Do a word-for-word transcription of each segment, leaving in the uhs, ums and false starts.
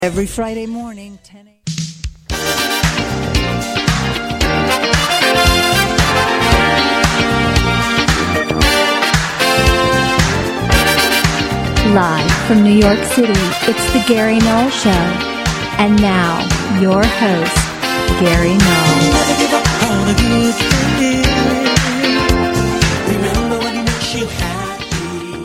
Every Friday morning, ten a.m. Live from New York City, it's the Gary Null Show. And now, your host, Gary Null. Never give up on a good thing. Remember what makes you happy.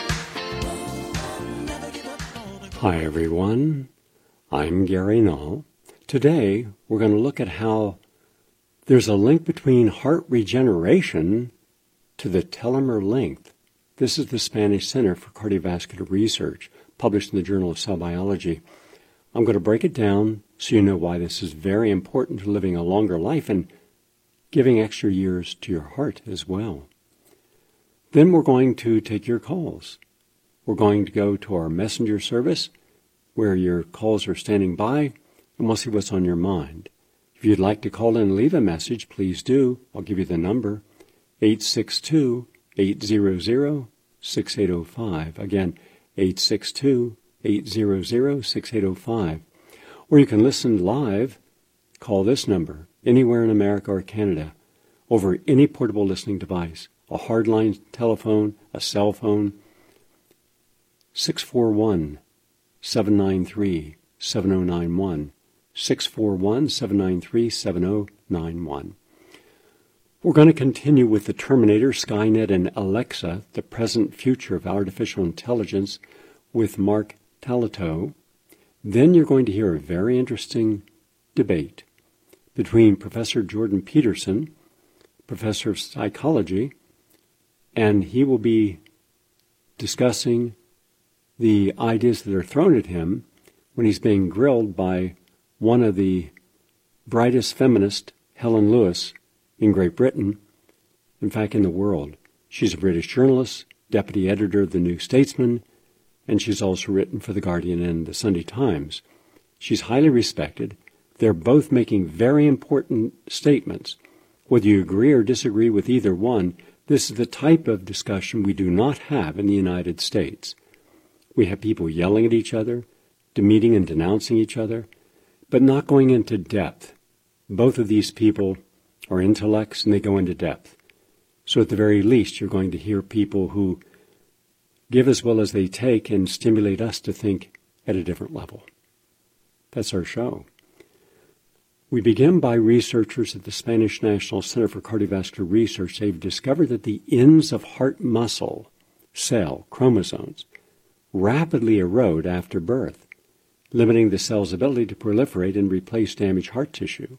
Never give up on a good Hi, everyone. I'm Gary Null. Today, we're going to look at how there's a link between heart regeneration to the telomere length. This is the Spanish Center for Cardiovascular Research, published in the Journal of Cell Biology. I'm going to break it down so you know why this is very important to living a longer life and giving extra years to your heart as well. Then we're going to take your calls. We're going to go to our messenger service where your calls are standing by, and we'll see what's on your mind. If you'd like to call in and leave a message, please do. I'll give you the number, eight six two, eight hundred, six eight zero five. Again, eight six two, eight hundred, six eight zero five. Or you can listen live. Call this number anywhere in America or Canada over any portable listening device, a hardline telephone, a cell phone, six four one, seven nine three, seven zero nine one, six four one, seven nine three, seven zero nine one. We're going to continue with the Terminator, Skynet, and Alexa, the present future of artificial intelligence, with Mark Talato. Then you're going to hear a very interesting debate between Professor Jordan Peterson, professor of psychology, and he will be discussing the ideas that are thrown at him when he's being grilled by one of the brightest feminists, Helen Lewis, in Great Britain, in fact, in the world. She's a British journalist, deputy editor of The New Statesman, and she's also written for The Guardian and The Sunday Times. She's highly respected. They're both making very important statements. Whether you agree or disagree with either one, this is the type of discussion we do not have in the United States. We have people yelling at each other, demeaning and denouncing each other, but not going into depth. Both of these people are intellects and they go into depth. So at the very least, you're going to hear people who give as well as they take and stimulate us to think at a different level. That's our show. We begin by researchers at the Spanish National Center for Cardiovascular Research. They've discovered that the ends of heart muscle, cell, chromosomes, rapidly erode after birth, limiting the cell's ability to proliferate and replace damaged heart tissue.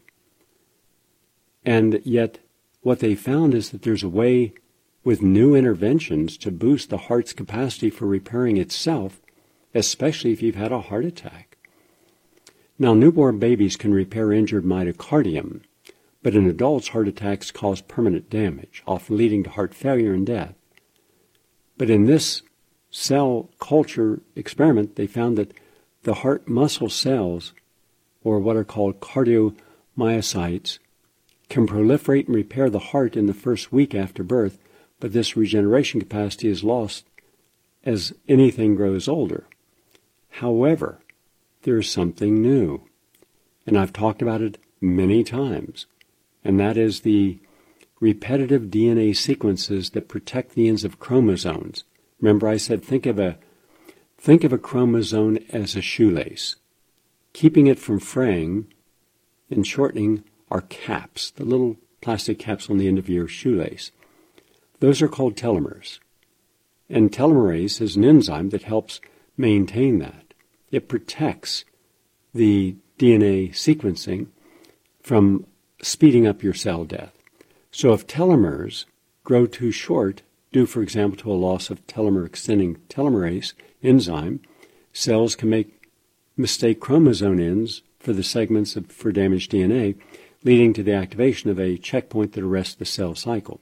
And yet, what they found is that there's a way with new interventions to boost the heart's capacity for repairing itself, especially if you've had a heart attack. Now, newborn babies can repair injured myocardium, but in adults, heart attacks cause permanent damage, often leading to heart failure and death. But in this cell culture experiment, they found that the heart muscle cells, or what are called cardiomyocytes, can proliferate and repair the heart in the first week after birth, but this regeneration capacity is lost as anything grows older. However, there is something new, and I've talked about it many times, and that is the repetitive D N A sequences that protect the ends of chromosomes. Remember I said think of a think of a chromosome as a shoelace. Keeping it from fraying and shortening are caps, the little plastic caps on the end of your shoelace. Those are called telomeres. And telomerase is an enzyme that helps maintain that. It protects the D N A sequencing from speeding up your cell death. So if telomeres grow too short, due, for example, to a loss of telomere extending telomerase enzyme, cells can make mistake chromosome ends for the segments of, for damaged D N A, leading to the activation of a checkpoint that arrests the cell cycle.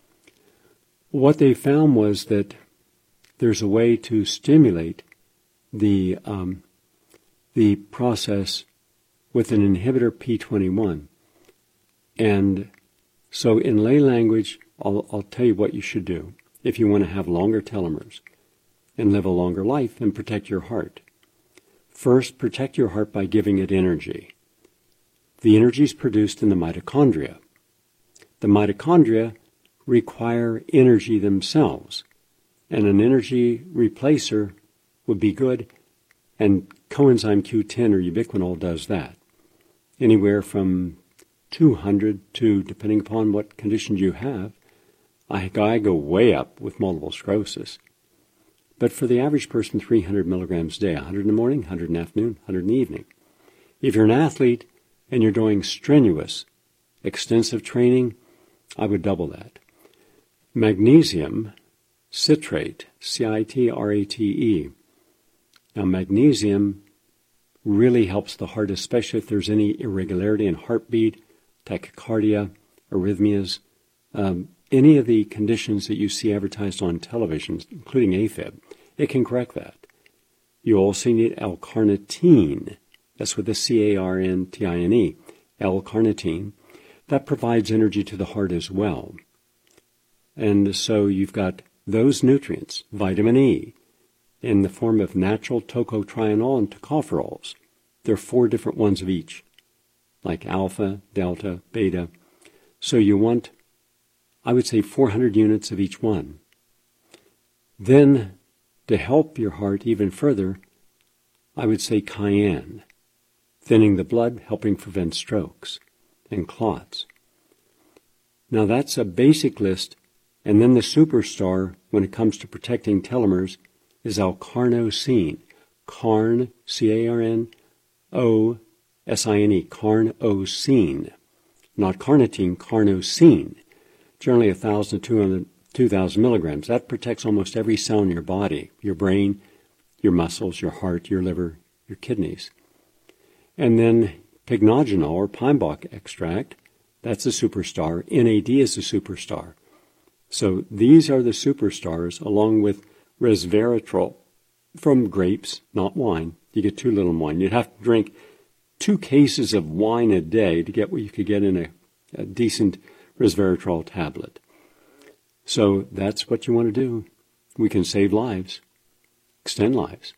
What they found was that there's a way to stimulate the um, the process with an inhibitor P twenty-one. And so in lay language, I'll, I'll tell you what you should do if you want to have longer telomeres and live a longer life and protect your heart. First, protect your heart by giving it energy. The energy is produced in the mitochondria. The mitochondria require energy themselves, and an energy replacer would be good, and coenzyme Q ten or ubiquinol does that. Anywhere from two hundred to, depending upon what conditions you have, I, I go way up with multiple sclerosis. But for the average person, three hundred milligrams a day, one hundred in the morning, one hundred in the afternoon, one hundred in the evening. If you're an athlete and you're doing strenuous, extensive training, I would double that. Magnesium citrate, C I T R A T E. Now, magnesium really helps the heart, especially if there's any irregularity in heartbeat, tachycardia, arrhythmias, um, any of the conditions that you see advertised on television, including AFib. It can correct that. You also need L-carnitine. That's with the C A R N T I N E, L-carnitine. That provides energy to the heart as well. And so you've got those nutrients, vitamin E, in the form of natural tocotrienol and tocopherols. There are four different ones of each, like alpha, delta, beta. So you want, I would say, four hundred units of each one. Then, to help your heart even further, I would say cayenne, thinning the blood, helping prevent strokes and clots. Now that's a basic list, and then the superstar, when it comes to protecting telomeres, is L-carnosine. Carn, C A R N O S I N E, carnosine. Not carnitine, carnosine. Generally one thousand to two thousand milligrams. That protects almost every cell in your body, your brain, your muscles, your heart, your liver, your kidneys. And then pycnogenol, or pine bark extract, that's a superstar. N A D is a superstar. So these are the superstars, along with resveratrol from grapes, not wine. You get too little wine. You'd have to drink two cases of wine a day to get what you could get in a, a decent resveratrol tablet. So that's what you want to do. We can save lives, extend lives.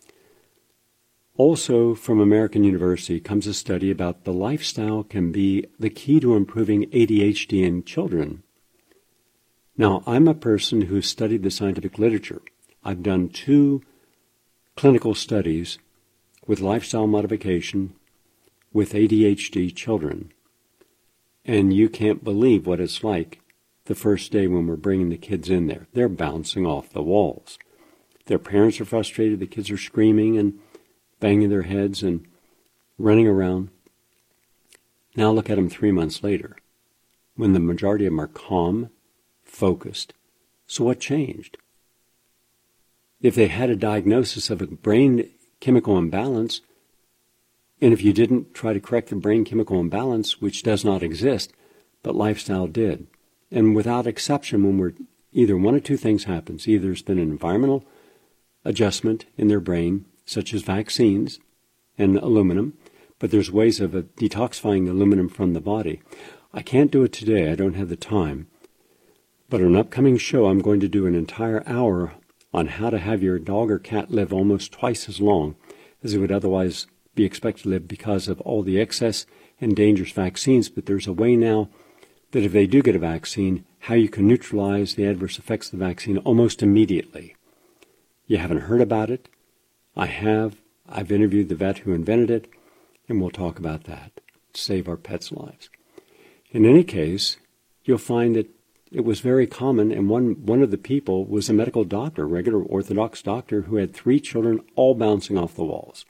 Also, from American University comes a study about the lifestyle can be the key to improving A D H D in children. Now, I'm a person who studied the scientific literature. I've done two clinical studies with lifestyle modification with A D H D children. And you can't believe what it's like the first day when we're bringing the kids in there. They're bouncing off the walls. Their parents are frustrated. The kids are screaming and banging their heads and running around. Now look at them three months later, when the majority of them are calm, focused. So what changed? If they had a diagnosis of a brain chemical imbalance, and if you didn't try to correct the brain chemical imbalance, which does not exist, but lifestyle did. And without exception, when we're either one of two things happens. Either there's been an environmental adjustment in their brain, such as vaccines and aluminum, but there's ways of uh, detoxifying aluminum from the body. I can't do it today. I don't have the time. But on an upcoming show, I'm going to do an entire hour on how to have your dog or cat live almost twice as long as it would otherwise be expected to live because of all the excess and dangerous vaccines. But there's a way now that if they do get a vaccine, how you can neutralize the adverse effects of the vaccine almost immediately. You haven't heard about it. I have. I've interviewed the vet who invented it, and we'll talk about that. Save our pets' lives. In any case, you'll find that it was very common, and one, one of the people was a medical doctor, a regular Orthodox doctor, who had three children all bouncing off the walls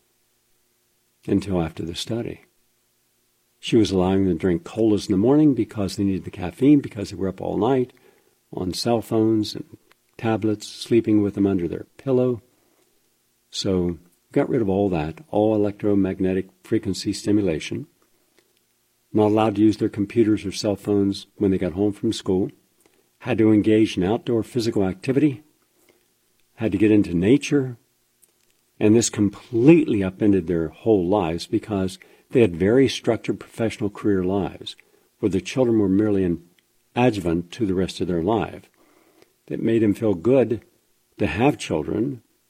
until after the study. She was allowing them to drink colas in the morning because they needed the caffeine, because they were up all night on cell phones and tablets, sleeping with them under their pillow. So got rid of all that, all electromagnetic frequency stimulation. Not allowed to use their computers or cell phones when they got home from school. Had to engage in outdoor physical activity. Had to get into nature. And this completely upended their whole lives because they had very structured professional career lives where the children were merely an adjuvant to the rest of their life. It made them feel good to have children,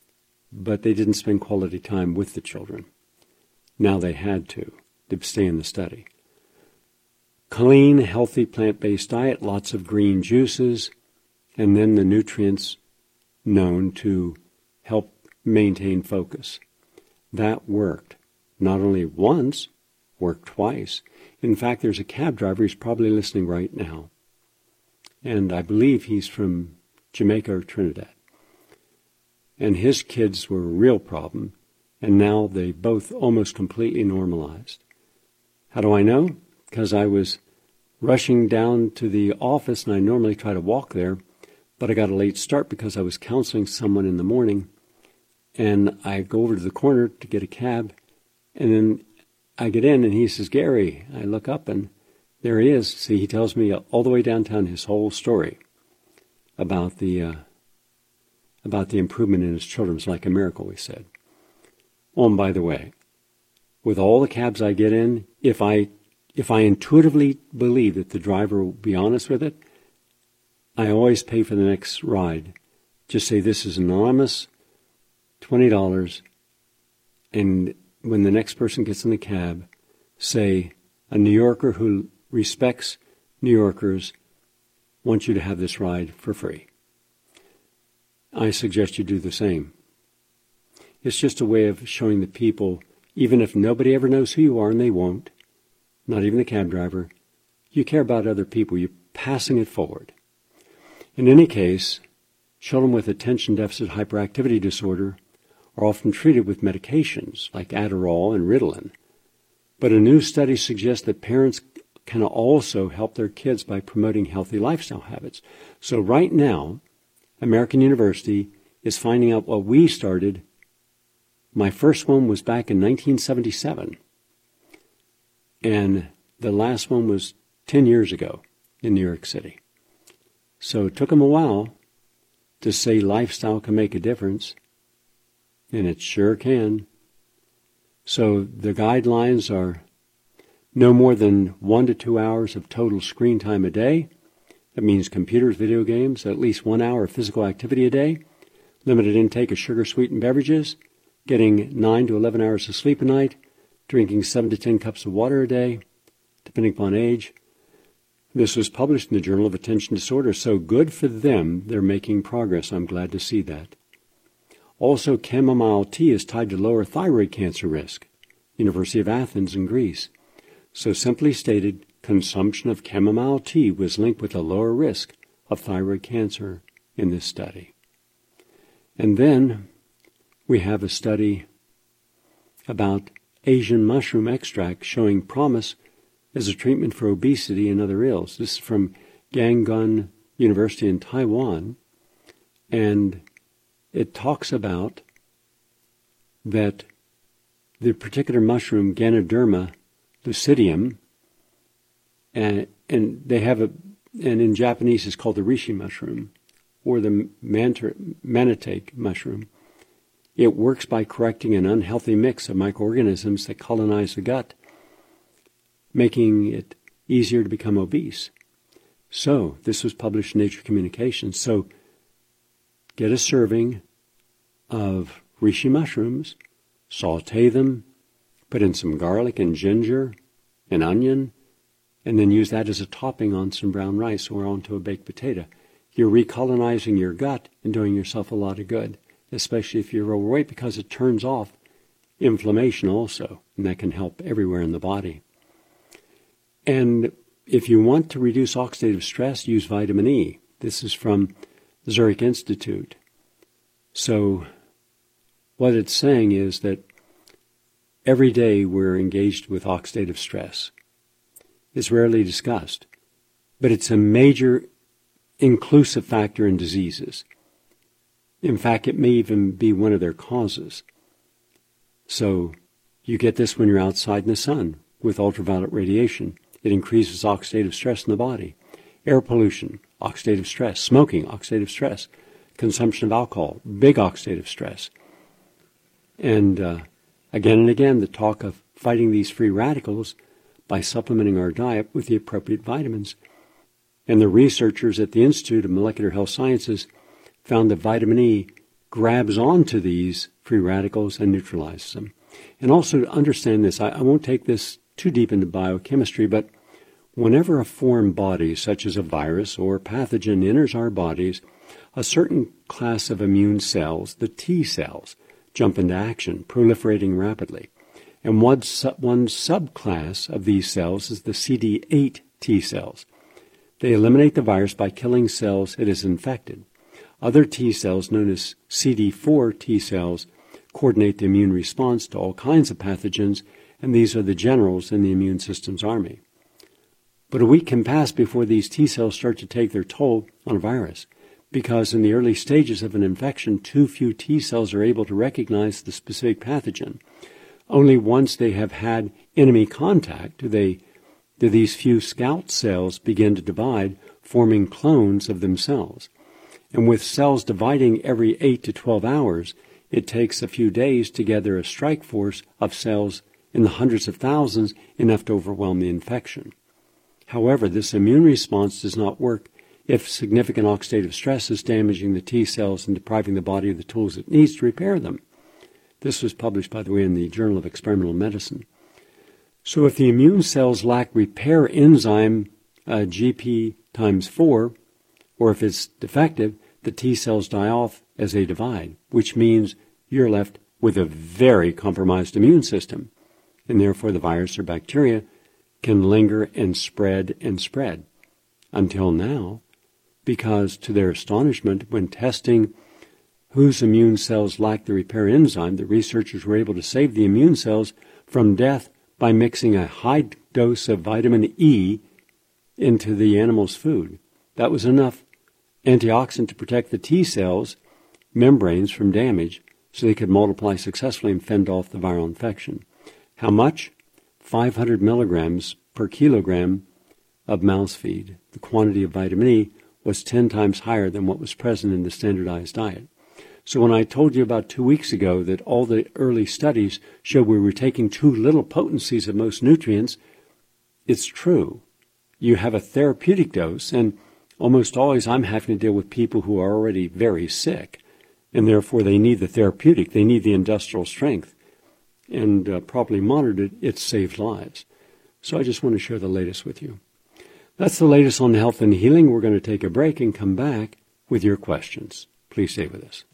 but they didn't spend quality time with the children. Now they had to, to stay in the study. Clean, healthy, plant-based diet, lots of green juices, and then the nutrients known to help maintain focus. That worked. Not only once, worked twice. In fact, there's a cab driver who's probably listening right now. And I believe he's from Jamaica or Trinidad. And his kids were a real problem, and now they both almost completely normalized. How do I know? Because I was rushing down to the office, and I normally try to walk there, but I got a late start because I was counseling someone in the morning, and I go over to the corner to get a cab, and then I get in, and he says, "Gary," I look up, and there he is. See, he tells me all the way downtown his whole story about the uh, about the improvement in his children. It's like a miracle, we said. Oh, and by the way, with all the cabs I get in, if I if I intuitively believe that the driver will be honest with it, I always pay for the next ride. Just say, "This is anonymous, twenty dollars," and when the next person gets in the cab, say, "A New Yorker who respects New Yorkers wants you to have this ride for free." I suggest you do the same. It's just a way of showing the people, even if nobody ever knows who you are, and they won't, not even the cab driver, you care about other people. You're passing it forward. In any case, children with attention deficit hyperactivity disorder are often treated with medications like Adderall and Ritalin. But a new study suggests that parents can also help their kids by promoting healthy lifestyle habits. So right now, American University is finding out what we started. My first one was back in nineteen seventy-seven. And the last one was ten years ago in New York City. So it took them a while to say lifestyle can make a difference. And it sure can. So the guidelines are no more than one to two hours of total screen time a day. That means computers, video games, at least one hour of physical activity a day, limited intake of sugar-sweetened beverages, getting nine to eleven hours of sleep a night, drinking seven to ten cups of water a day, depending upon age. This was published in the Journal of Attention Disorder, so good for them. They're making progress. I'm glad to see that. Also, chamomile tea is tied to lower thyroid cancer risk. University of Athens in Greece. So simply stated, consumption of chamomile tea was linked with a lower risk of thyroid cancer in this study. And then we have a study about Asian mushroom extract showing promise as a treatment for obesity and other ills. This is from Yangon University in Taiwan, and it talks about that the particular mushroom, Ganoderma lucidium, and, and they have a, and in Japanese it's called the reishi mushroom, or the mantar, manatake mushroom. It works by correcting an unhealthy mix of microorganisms that colonize the gut, making it easier to become obese. So, this was published in Nature Communications. So, get a serving of reishi mushrooms, saute them, put in some garlic and ginger and onion, and then use that as a topping on some brown rice or onto a baked potato. You're recolonizing your gut and doing yourself a lot of good, especially if you're overweight, because it turns off inflammation also, and that can help everywhere in the body. And if you want to reduce oxidative stress, use vitamin E. This is from the Zurich Institute. So what it's saying is that every day we're engaged with oxidative stress. It's rarely discussed, but it's a major inclusive factor in diseases. In fact, it may even be one of their causes. So you get this when you're outside in the sun with ultraviolet radiation. It increases oxidative stress in the body. Air pollution, oxidative stress. Smoking, oxidative stress. Consumption of alcohol, big oxidative stress. And uh, again and again, the talk of fighting these free radicals by supplementing our diet with the appropriate vitamins. And the researchers at the Institute of Molecular Health Sciences found that vitamin E grabs onto these free radicals and neutralizes them. And also to understand this, I, I won't take this too deep into biochemistry, but whenever a foreign body, such as a virus or pathogen, enters our bodies, a certain class of immune cells, the T cells, jump into action, proliferating rapidly. And one, su- one subclass of these cells is the C D eight T cells. They eliminate the virus by killing cells it has infected. Other T cells, known as C D four T cells, coordinate the immune response to all kinds of pathogens, and these are the generals in the immune system's army. But a week can pass before these T cells start to take their toll on a virus, because in the early stages of an infection, too few T cells are able to recognize the specific pathogen. Only once they have had enemy contact do they do these few scout cells begin to divide, forming clones of themselves. And with cells dividing every eight to twelve hours, it takes a few days to gather a strike force of cells in the hundreds of thousands, enough to overwhelm the infection. However, this immune response does not work if significant oxidative stress is damaging the T cells and depriving the body of the tools it needs to repair them. This was published, by the way, in the Journal of Experimental Medicine. So if the immune cells lack repair enzyme uh, G P times four, or if it's defective, the T cells die off as they divide, which means you're left with a very compromised immune system, and therefore the virus or bacteria can linger and spread and spread until now, because to their astonishment, when testing whose immune cells lack the repair enzyme, the researchers were able to save the immune cells from death by mixing a high dose of vitamin E into the animal's food. That was enough antioxidant to protect the T cells membranes from damage so they could multiply successfully and fend off the viral infection. How much? five hundred milligrams per kilogram of mouse feed. The quantity of vitamin E was ten times higher than what was present in the standardized diet. So when I told you about two weeks ago that all the early studies showed we were taking too little potencies of most nutrients, it's true. You have a therapeutic dose, and almost always I'm having to deal with people who are already very sick, and therefore they need the therapeutic, they need the industrial strength. And uh, properly monitored, it saved lives. So I just want to share the latest with you. That's the latest on health and healing. We're going to take a break and come back with your questions. Please stay with us.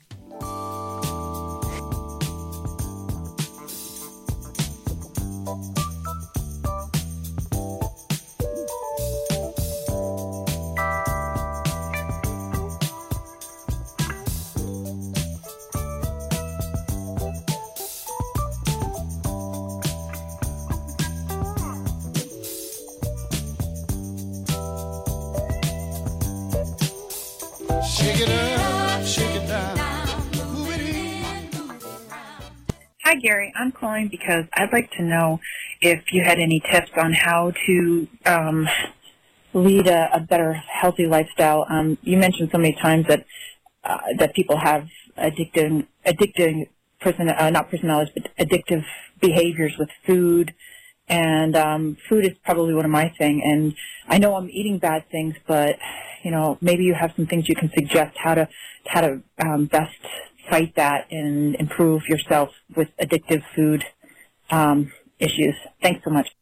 Shake it up, shake it down, move it in, move it around. Hi, Gary. I'm calling because I'd like to know if you had any tips on how to um, lead a, a better, healthy lifestyle. Um, you mentioned so many times that uh, that people have addictive, addictive, person, uh, not personalities, but addictive behaviors with food. And um, food is probably one of my thing. And I know I'm eating bad things, but you know, maybe you have some things you can suggest how to how to um, best fight that and improve yourself with addictive food um, issues. Thanks so much.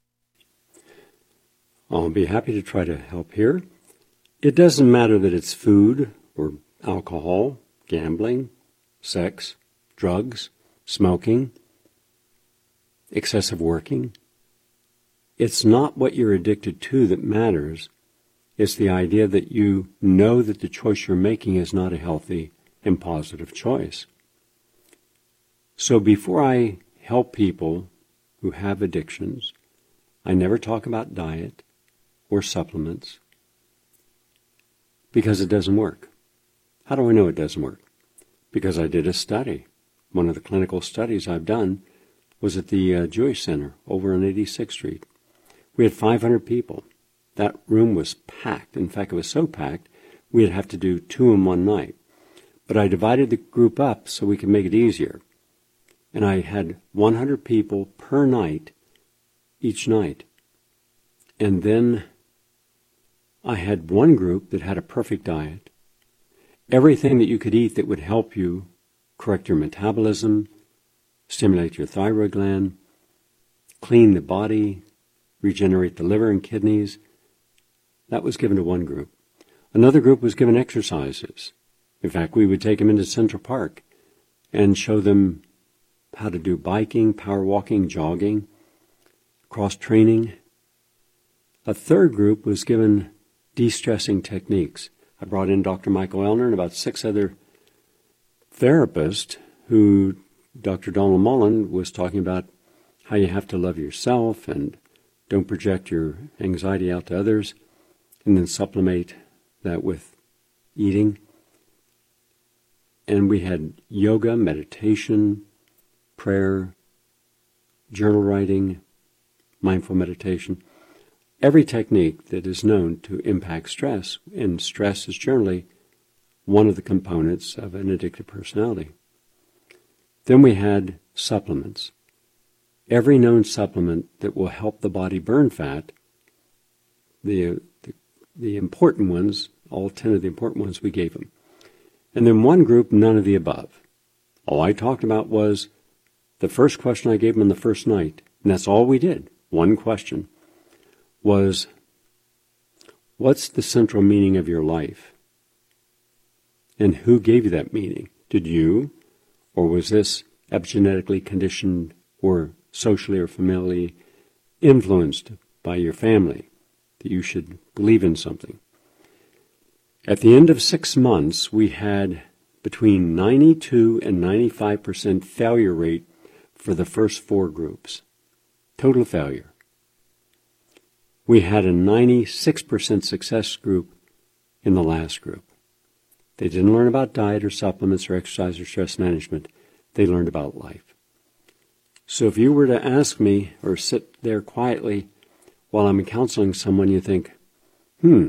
I'll be happy to try to help here. It doesn't matter that it's food or alcohol, gambling, sex, drugs, smoking, excessive working. It's not what you're addicted to that matters. It's the idea that you know that the choice you're making is not a healthy and positive choice. So before I help people who have addictions, I never talk about diet or supplements because it doesn't work. How do I know it doesn't work? Because I did a study. One of the clinical studies I've done was at the uh, Jewish Center over on eighty-sixth Street. We had five hundred people. That room was packed. In fact, it was so packed, we'd have to do two in one night. But I divided the group up so we could make it easier. And I had one hundred people per night, each night. And then I had one group that had a perfect diet. Everything that you could eat that would help you correct your metabolism, stimulate your thyroid gland, clean the body, regenerate the liver and kidneys. That was given to one group. Another group was given exercises. In fact, we would take them into Central Park and show them how to do biking, power walking, jogging, cross-training. A third group was given de-stressing techniques. I brought in Doctor Michael Elner and about six other therapists who Doctor Donald Mullen was talking about how you have to love yourself and don't project your anxiety out to others, and then supplement that with eating. And we had yoga, meditation, prayer, journal writing, mindful meditation, every technique that is known to impact stress, and stress is generally one of the components of an addictive personality. Then we had supplements. Every known supplement that will help the body burn fat, the, the, the important ones, all ten of the important ones we gave them. And then one group, none of the above. All I talked about was the first question I gave them on the first night, and that's all we did, one question, was, what's the central meaning of your life? And who gave you that meaning? Did you, or was this epigenetically conditioned or socially or familially influenced by your family that you should believe in something? At the end of six months, we had between ninety-two and ninety-five percent failure rate for the first four groups. Total failure. We had a ninety-six percent success group in the last group. They didn't learn about diet or supplements or exercise or stress management. They learned about life. So if you were to ask me or sit there quietly while I'm counseling someone, you think, hmm,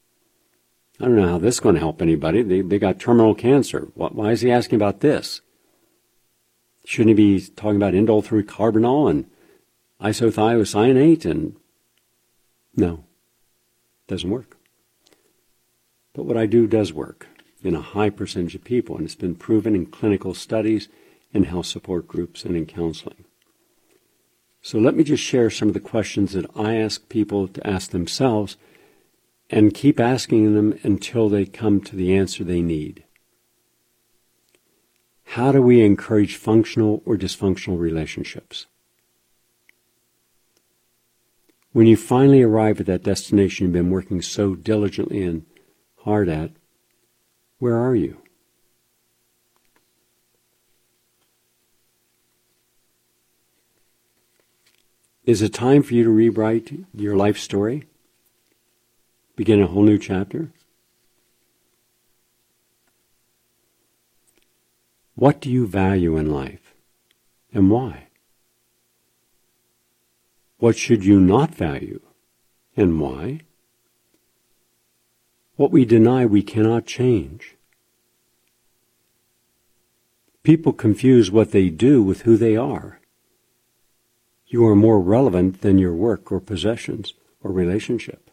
I don't know how this is going to help anybody. They, they got terminal cancer. Why is he asking about this? Shouldn't he be talking about indole three carbinol and isothiocyanate? And no, doesn't work. But what I do does work in a high percentage of people, and it's been proven in clinical studies, in health support groups, and in counseling. So let me just share some of the questions that I ask people to ask themselves, and keep asking them until they come to the answer they need. How do we encourage functional or dysfunctional relationships? When you finally arrive at that destination you've been working so diligently and hard at, where are you? Is it time for you to rewrite your life story? Begin a whole new chapter? What do you value in life, and why? What should you not value, and why? What we deny we cannot change. People confuse what they do with who they are. You are more relevant than your work or possessions or relationship.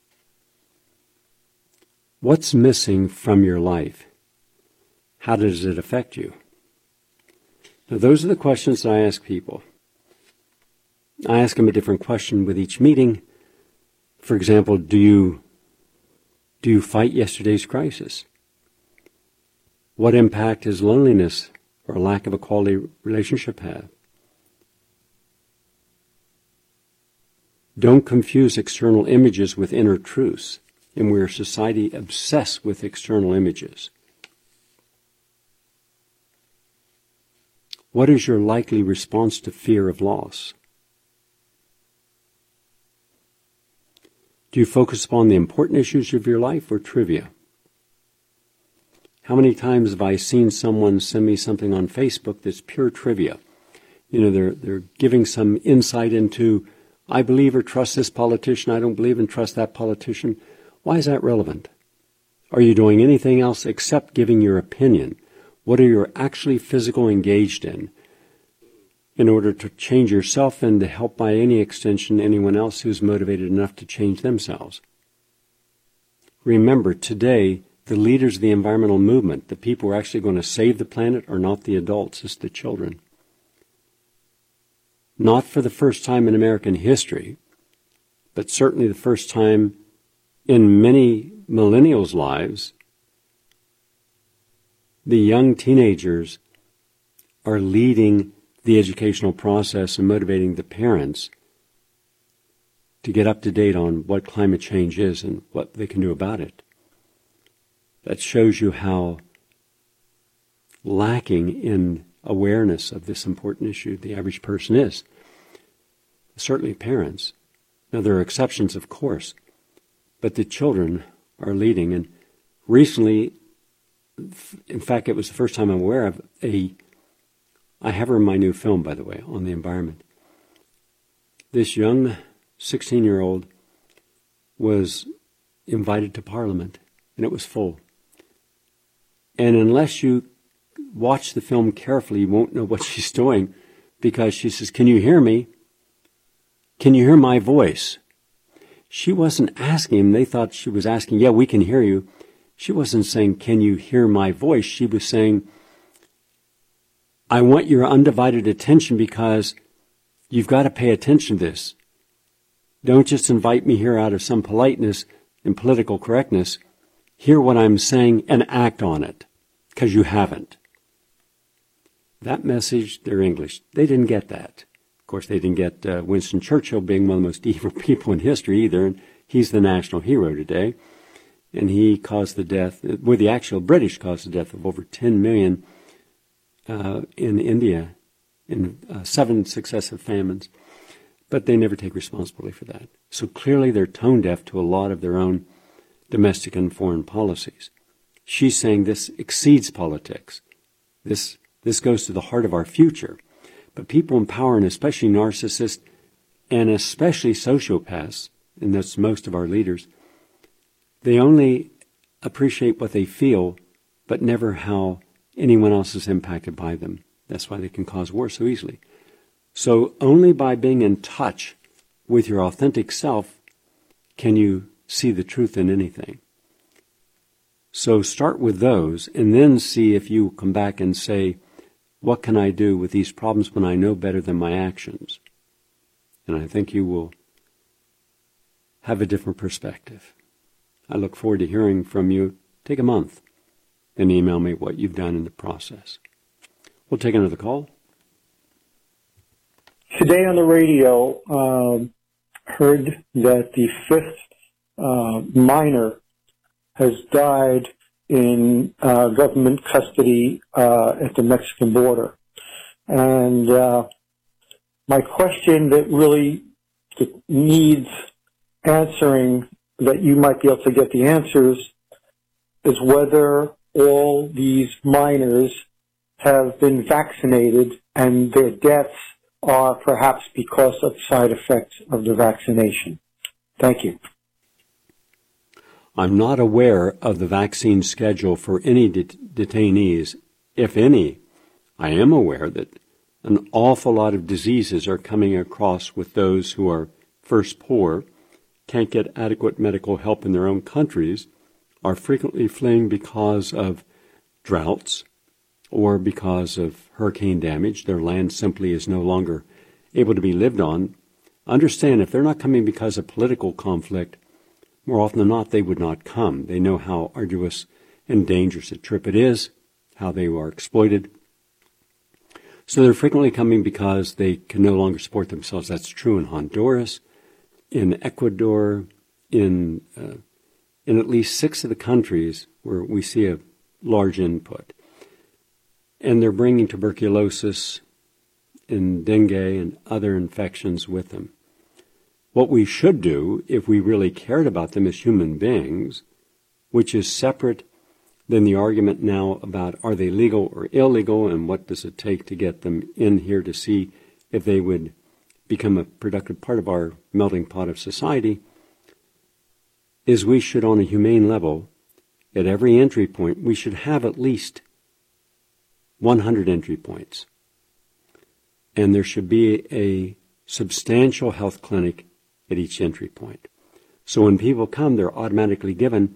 What's missing from your life? How does it affect you? Now, those are the questions I ask people. I ask them a different question with each meeting. For example, do you, do you fight yesterday's crisis? What impact has loneliness or lack of a quality relationship had? Don't confuse external images with inner truths. And we're a society obsessed with external images. What is your likely response to fear of loss? Do you focus upon the important issues of your life or trivia? How many times have I seen someone send me something on Facebook that's pure trivia? You know, they're they're giving some insight into, I believe or trust this politician, I don't believe and trust that politician. Why is that relevant? Are you doing anything else except giving your opinion? What are you actually physically engaged in in order to change yourself and to help by any extension anyone else who's motivated enough to change themselves? Remember, today the leaders of the environmental movement, the people who are actually going to save the planet, are not the adults, it's the children. Not for the first time in American history, but certainly the first time in many millennials' lives, the young teenagers are leading the educational process and motivating the parents to get up to date on what climate change is and what they can do about it. That shows you how lacking in awareness of this important issue the average person is. Certainly parents. Now, there are exceptions, of course, but the children are leading. And recently, in fact, it was the first time I'm aware of a, I have her in my new film, by the way, on the environment. This young sixteen-year-old was invited to Parliament, and it was full. And unless you watch the film carefully, you won't know what she's doing, because she says, "Can you hear me? Can you hear my voice?" She wasn't asking him. They thought she was asking, "Yeah, we can hear you." She wasn't saying, "Can you hear my voice?" She was saying, "I want your undivided attention because you've got to pay attention to this. Don't just invite me here out of some politeness and political correctness. Hear what I'm saying and act on it, because you haven't." That message, they're English. They didn't get that. Of course, they didn't get uh, Winston Churchill being one of the most evil people in history either, and he's the national hero today. And he caused the death, well, the actual British caused the death of over ten million uh, in India in uh, seven successive famines. But they never take responsibility for that. So clearly they're tone deaf to a lot of their own domestic and foreign policies. She's saying this exceeds politics. This, this goes to the heart of our future. But people in power, and especially narcissists, and especially sociopaths, and that's most of our leaders, they only appreciate what they feel, but never how anyone else is impacted by them. That's why they can cause war so easily. So only by being in touch with your authentic self can you see the truth in anything. So start with those, and then see if you come back and say, what can I do with these problems when I know better than my actions? And I think you will have a different perspective. I look forward to hearing from you. Take a month and email me what you've done in the process. We'll take another call. Today on the radio, um, heard that the fifth uh, minor has died in uh, government custody uh, at the Mexican border. And uh, my question that really needs answering, that you might be able to get the answers, is whether all these minors have been vaccinated and their deaths are perhaps because of side effects of the vaccination. Thank you. I'm not aware of the vaccine schedule for any det- detainees. If any, I am aware that an awful lot of diseases are coming across with those who are first poor, can't get adequate medical help in their own countries, are frequently fleeing because of droughts or because of hurricane damage. Their land simply is no longer able to be lived on. Understand, if they're not coming because of political conflict, more often than not, they would not come. They know how arduous and dangerous a trip it is, how they are exploited. So they're frequently coming because they can no longer support themselves. That's true in Honduras, in Ecuador, in uh, in at least six of the countries where we see a large input. And they're bringing tuberculosis and dengue and other infections with them. What we should do, if we really cared about them as human beings, which is separate than the argument now about are they legal or illegal and what does it take to get them in here to see if they would become a productive part of our melting pot of society, is we should, on a humane level, at every entry point, we should have at least one hundred entry points. And there should be a substantial health clinic at each entry point. So when people come, they're automatically given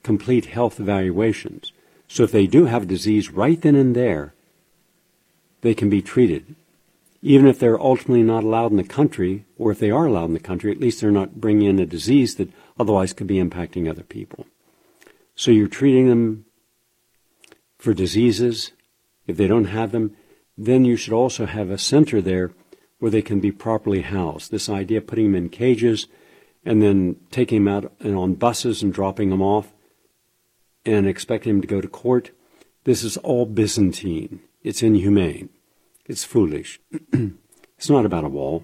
complete health evaluations. So if they do have a disease right then and there, they can be treated. Even if they're ultimately not allowed in the country, or if they are allowed in the country, at least they're not bringing in a disease that otherwise could be impacting other people. So you're treating them for diseases. If they don't have them, then you should also have a center there where they can be properly housed. This idea of putting them in cages and then taking them out and on buses and dropping them off and expecting them to go to court, this is all Byzantine. It's inhumane. It's foolish. It's not about a wall.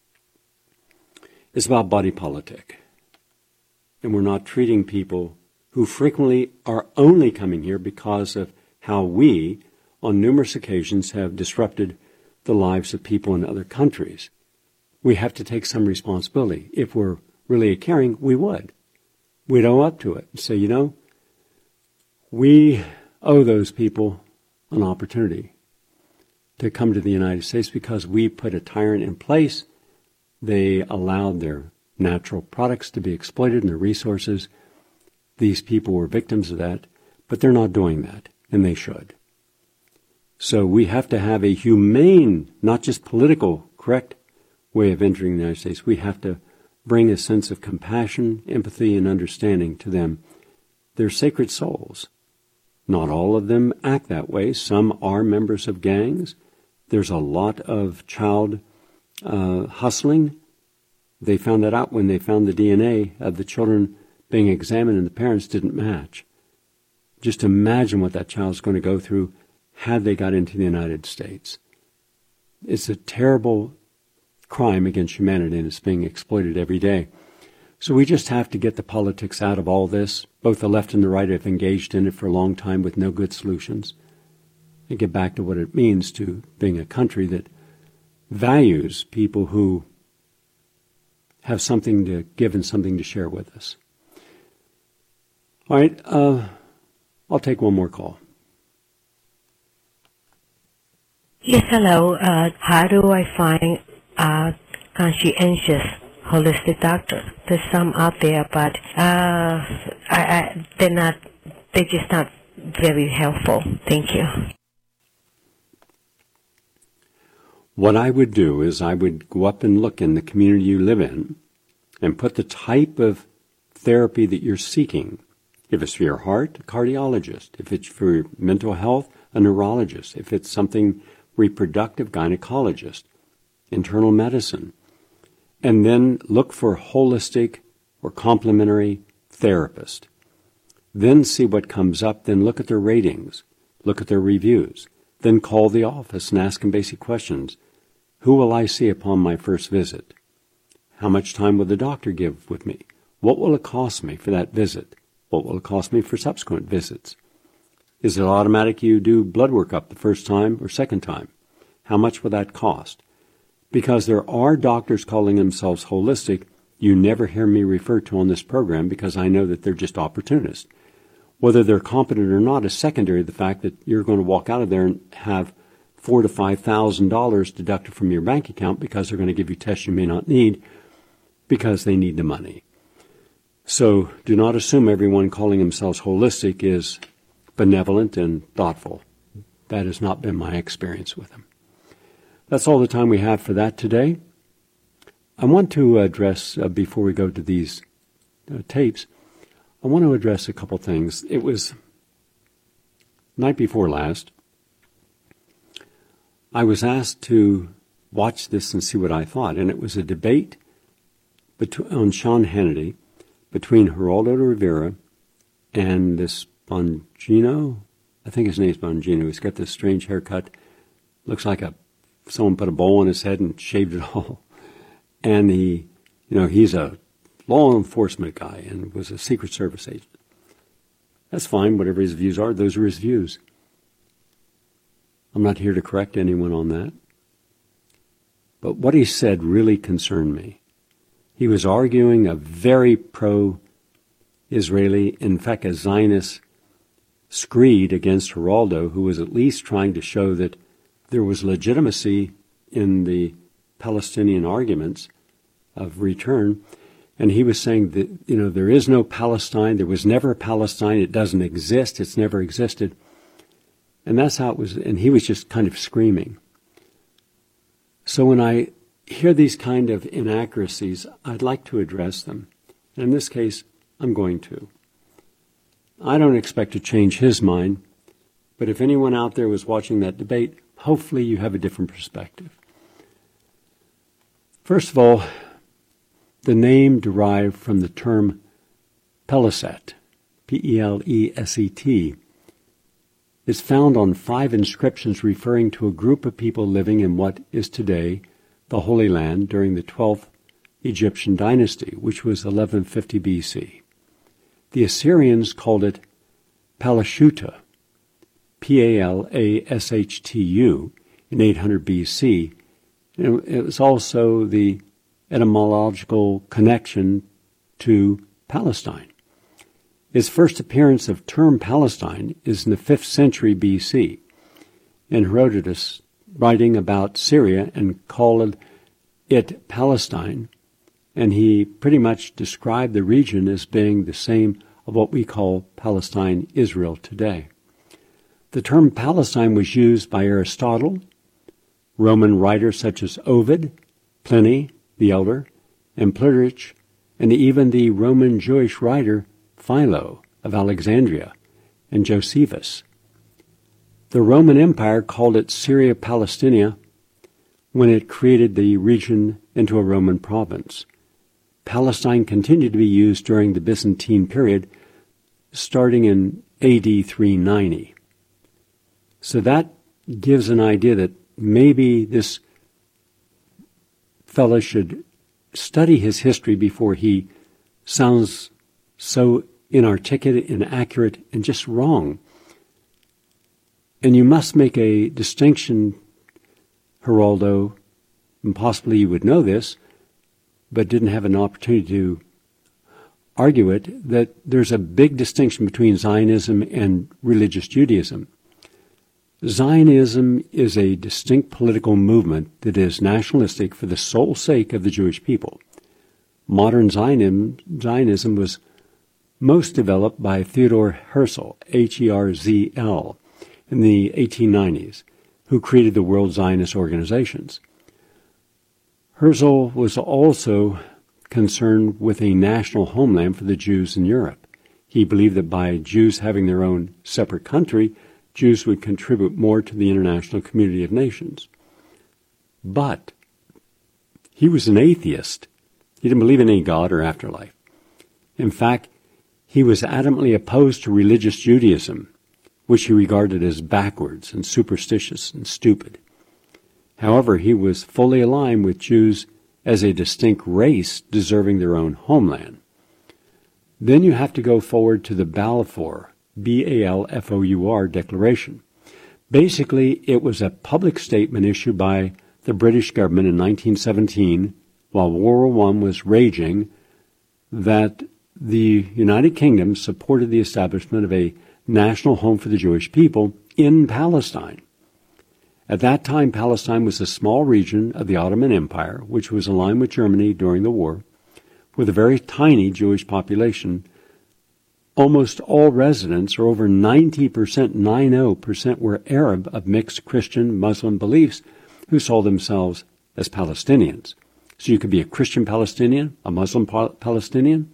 It's about body politic. And we're not treating people who frequently are only coming here because of how we, on numerous occasions, have disrupted the lives of people in other countries. We have to take some responsibility. If we're really caring, we would. We'd owe up to it and say, you know, we owe those people an opportunity to come to the United States because we put a tyrant in place. They allowed their natural products to be exploited and their resources. These people were victims of that, but they're not doing that, and they should. So we have to have a humane, not just political, correct way of entering the United States. We have to bring a sense of compassion, empathy, and understanding to them. They're sacred souls. Not all of them act that way. Some are members of gangs. There's a lot of child uh, hustling. They found that out when they found the D N A of the children being examined and the parents didn't match. Just imagine what that child's going to go through had they got into the United States. It's a terrible crime against humanity, and it's being exploited every day. So we just have to get the politics out of all this. Both the left and the right have engaged in it for a long time with no good solutions. And get back to what it means to being a country that values people who have something to give and something to share with us. All right, uh, I'll take one more call. Yes, hello. Uh, how do I find a conscientious holistic doctor? There's some out there, but uh, I, I, they're not. They're just not very helpful. Thank you. What I would do is I would go up and look in the community you live in and put the type of therapy that you're seeking. If it's for your heart, a cardiologist. If it's for your mental health, a neurologist. If it's something reproductive, gynecologist. Internal medicine. And then look for holistic or complementary therapist. Then see what comes up. Then look at their ratings. Look at their reviews. Then call the office and ask them basic questions. Who will I see upon my first visit? How much time will the doctor give with me? What will it cost me for that visit? What will it cost me for subsequent visits? Is it automatic you do blood work up the first time or second time? How much will that cost? Because there are doctors calling themselves holistic you never hear me refer to on this program because I know that they're just opportunists. Whether they're competent or not is secondary to the fact that you're going to walk out of there and have four to five thousand dollars deducted from your bank account because they're going to give you tests you may not need because they need the money. So do not assume everyone calling themselves holistic is benevolent and thoughtful. That has not been my experience with them. That's all the time we have for that today. I want to address, uh, before we go to these uh, tapes, I want to address a couple things. It was night before last. I was asked to watch this and see what I thought, and it was a debate between, on Sean Hannity between Geraldo Rivera and this Bongino. I think his name's Bongino. He's got this strange haircut. Looks like a someone put a bowl on his head and shaved it all. And he, you know, he's a law enforcement guy and was a Secret Service agent. That's fine. Whatever his views are, those are his views. I'm not here to correct anyone on that. But what he said really concerned me. He was arguing a very pro-Israeli, in fact, a Zionist screed against Geraldo, who was at least trying to show that there was legitimacy in the Palestinian arguments of return. And he was saying that, you know, there is no Palestine. There was never a Palestine. It doesn't exist. It's never existed. And that's how it was. And he was just kind of screaming. So when I hear these kind of inaccuracies, I'd like to address them. And in this case, I'm going to. I don't expect to change his mind, but if anyone out there was watching that debate, hopefully you have a different perspective. First of all, the name derived from the term Peleset, P E L E S E T, is found on five inscriptions referring to a group of people living in what is today the Holy Land during the twelfth Egyptian dynasty, which was eleven fifty B C. The Assyrians called it Palashuta, P A L A S H T U, in eight hundred B C. And it was also the etymological connection to Palestine. Its first appearance of term Palestine is in the fifth century B C, and Herodotus, writing about Syria, and called it Palestine, and he pretty much described the region as being the same of what we call Palestine, Israel today. The term Palestine was used by Aristotle, Roman writers such as Ovid, Pliny the Elder, and Plutarch, and even the Roman Jewish writer Philo of Alexandria and Josephus. The Roman Empire called it Syria Palestina when it created the region into a Roman province. Palestine continued to be used during the Byzantine period, starting in A D three ninety. So that gives an idea that maybe this fellow should study his history before he sounds so inarticulate, inaccurate, and just wrong. And you must make a distinction, Geraldo, and possibly you would know this, but didn't have an opportunity to argue it, that there's a big distinction between Zionism and religious Judaism. Zionism is a distinct political movement that is nationalistic for the sole sake of the Jewish people. Modern Zionism, Zionism was most developed by Theodor Herzl, H E R Z L, in the eighteen nineties, who created the World Zionist Organizations. Herzl was also concerned with a national homeland for the Jews in Europe. He believed that by Jews having their own separate country, Jews would contribute more to the international community of nations. But he was an atheist. He didn't believe in any God or afterlife. In fact, he was adamantly opposed to religious Judaism, which he regarded as backwards and superstitious and stupid. However, he was fully aligned with Jews as a distinct race deserving their own homeland. Then you have to go forward to the Balfour, B A L F O U R Declaration. Basically, it was a public statement issued by the British government in nineteen seventeen, while World War One was raging, that the United Kingdom supported the establishment of a national home for the Jewish people in Palestine. At that time, Palestine was a small region of the Ottoman Empire, which was aligned with Germany during the war, with a very tiny Jewish population. Almost all residents, or over ninety percent, ninety percent, were Arab of mixed Christian Muslim beliefs who saw themselves as Palestinians. So you could be a Christian Palestinian, a Muslim Palestinian.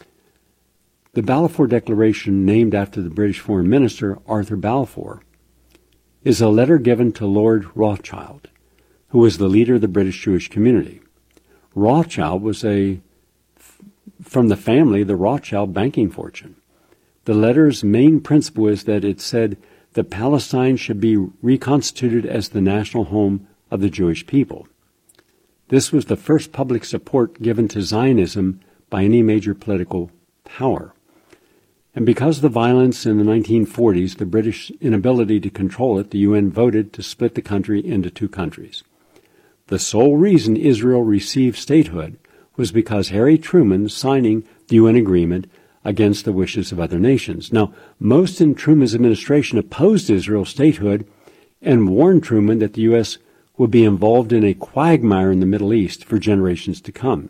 The Balfour Declaration, named after the British Foreign Minister Arthur Balfour, is a letter given to Lord Rothschild, who was the leader of the British Jewish community. Rothschild was a from the family of the Rothschild banking fortune. The letter's main principle is that it said that Palestine should be reconstituted as the national home of the Jewish people. This was the first public support given to Zionism by any major political power. And because of the violence in the nineteen forties, the British inability to control it, the U N voted to split the country into two countries. The sole reason Israel received statehood was because Harry Truman signing the U N agreement against the wishes of other nations. Now, most in Truman's administration opposed Israel's statehood and warned Truman that the U S would be involved in a quagmire in the Middle East for generations to come.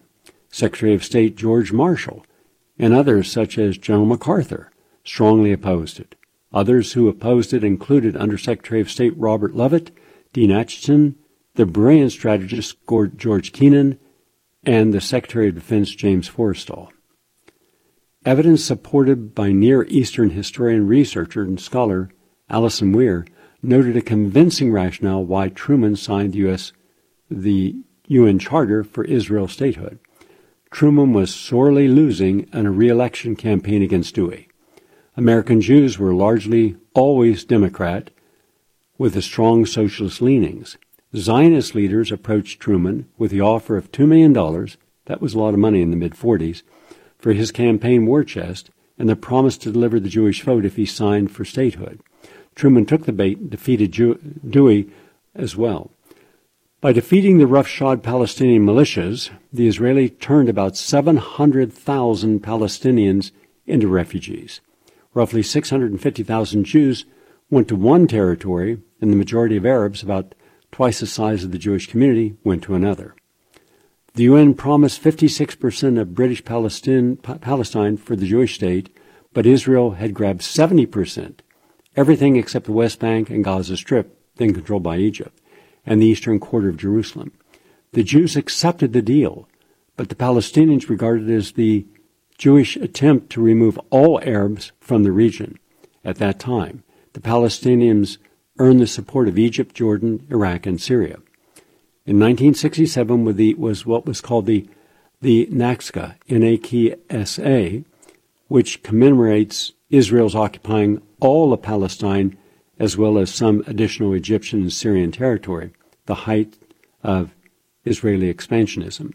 Secretary of State George Marshall, and others such as General MacArthur strongly opposed it. Others who opposed it included Undersecretary of State Robert Lovett, Dean Acheson, the brilliant strategist George Kennan, and the Secretary of Defense James Forrestal. Evidence supported by Near Eastern historian, researcher, and scholar Alison Weir noted a convincing rationale why Truman signed the U S the U N Charter for Israel statehood. Truman was sorely losing in a re-election campaign against Dewey. American Jews were largely always Democrat, with a strong socialist leanings. Zionist leaders approached Truman with the offer of two million dollars, that was a lot of money in the mid-forties, for his campaign war chest, and the promise to deliver the Jewish vote if he signed for statehood. Truman took the bait and defeated Jew- Dewey as well. By defeating the roughshod Palestinian militias, the Israeli turned about seven hundred thousand Palestinians into refugees. Roughly six hundred fifty thousand Jews went to one territory, and the majority of Arabs, about twice the size of the Jewish community, went to another. The U N promised fifty-six percent of British Palestine, Palestine for the Jewish state, but Israel had grabbed seventy percent, everything except the West Bank and Gaza Strip, then controlled by Egypt, and the eastern quarter of Jerusalem. The Jews accepted the deal, but the Palestinians regarded it as the Jewish attempt to remove all Arabs from the region. At that time, the Palestinians earned the support of Egypt, Jordan, Iraq, and Syria. In nineteen sixty-seven with the, was what was called the, the Naksa, N A K S A, which commemorates Israel's occupying all of Palestine as well as some additional Egyptian and Syrian territory, the height of Israeli expansionism.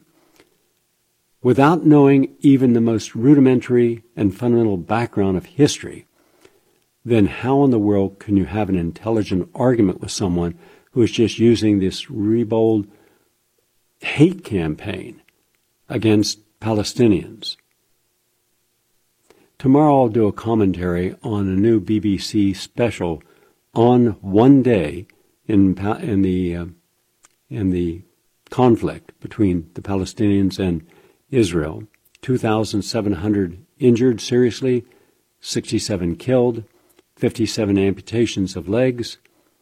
Without knowing even the most rudimentary and fundamental background of history, then how in the world can you have an intelligent argument with someone who is just using this ribald hate campaign against Palestinians? Tomorrow I'll do a commentary on a new B B C special on one day in, in the uh, in the conflict between the Palestinians and Israel. two thousand seven hundred injured seriously, sixty-seven killed, fifty-seven amputations of legs,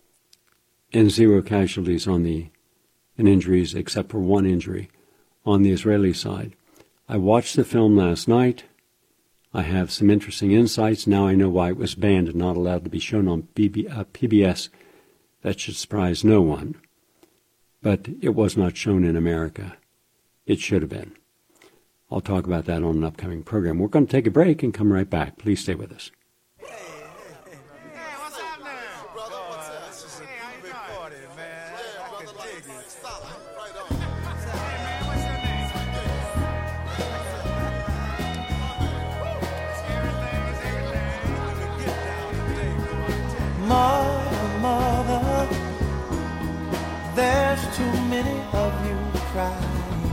and zero casualties on the and injuries except for one injury on the Israeli side. I watched the film last night. I have some interesting insights. Now I know why it was banned and not allowed to be shown on B B, uh, P B S. That should surprise no one. But it was not shown in America. It should have been. I'll talk about that on an upcoming program. We're going to take a break and come right back. Please stay with us. Mother, mother, there's too many of you crying.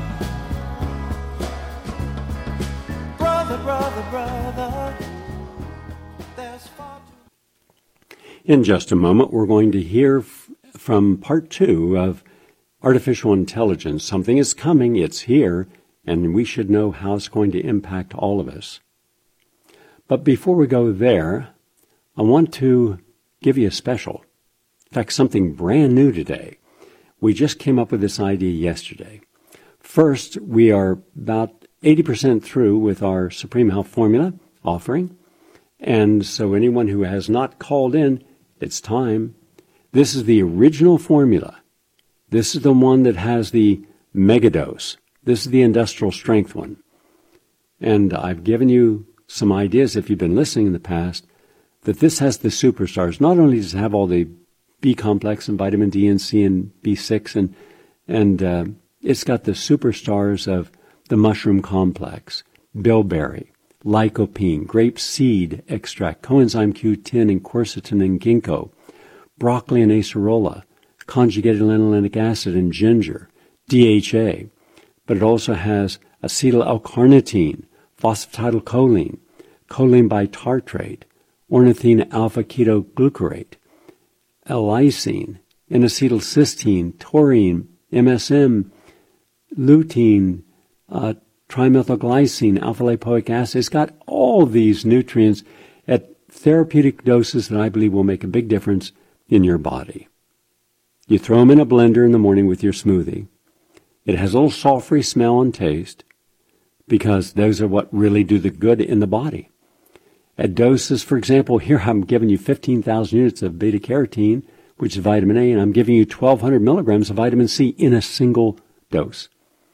Brother, brother, brother, there's far too... In just a moment, we're going to hear f- from part two of artificial intelligence. Something is coming, it's here, and we should know how it's going to impact all of us. But before we go there, I want to give you a special. In fact, something brand new today. We just came up with this idea yesterday. First, we are about eighty percent through with our Supreme Health Formula offering. And so anyone who has not called in, it's time. This is the original formula. This is the one that has the megadose. This is the industrial strength one. And I've given you some ideas, if you've been listening in the past, that this has the superstars. Not only does it have all the B complex and vitamin D and C and B six, and and uh, it's got the superstars of the mushroom complex, bilberry, lycopene, grape seed extract, coenzyme Q ten and quercetin and ginkgo, broccoli and acerola, conjugated linolenic acid and ginger, D H A. But it also has acetyl L-carnitine, phosphatidylcholine, choline bitartrate, ornithine alpha-ketoglucarate, L-lysine, N-acetylcysteine, taurine, M S M, lutein, uh, trimethylglycine, alpha-lipoic acid. It's got all these nutrients at therapeutic doses that I believe will make a big difference in your body. You throw them in a blender in the morning with your smoothie. It has a little sulfury smell and taste because those are what really do the good in the body. At doses, for example, here I'm giving you fifteen thousand units of beta-carotene, which is vitamin A, and I'm giving you twelve hundred milligrams of vitamin C in a single dose.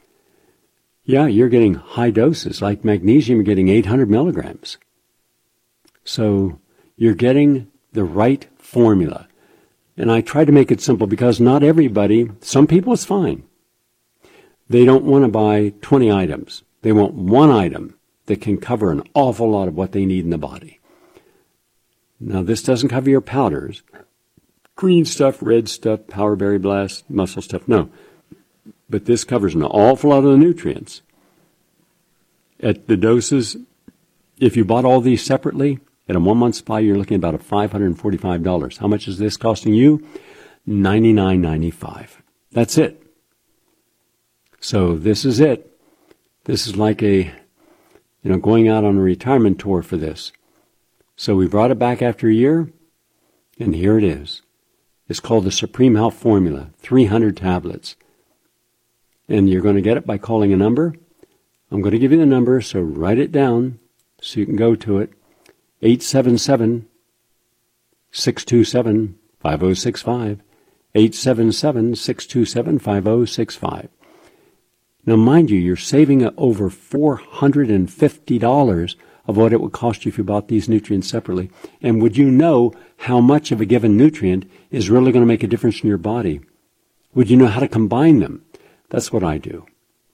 Yeah, you're getting high doses. Like magnesium, you're getting eight hundred milligrams. So you're getting the right formula. And I try to make it simple because not everybody, some people it's fine. They don't want to buy twenty items. They want one item that can cover an awful lot of what they need in the body. Now, this doesn't cover your powders. Green stuff, red stuff, Power Berry Blast, muscle stuff, no. But this covers an awful lot of the nutrients. At the doses, if you bought all these separately, at a one-month supply, you're looking at about five hundred forty-five dollars. How much is this costing you? ninety-nine ninety-five. That's it. So this is it. This is like a, you know, going out on a retirement tour for this. So we brought it back after a year, and here it is. It's called the Supreme Health Formula, three hundred tablets. And you're going to get it by calling a number. I'm going to give you the number, so write it down so you can go to it. eight seven seven, six two seven, five zero six five. eight seven seven, six two seven, five zero six five. Now, mind you, you're saving over four hundred fifty dollars of what it would cost you if you bought these nutrients separately. And would you know how much of a given nutrient is really going to make a difference in your body? Would you know how to combine them? That's what I do.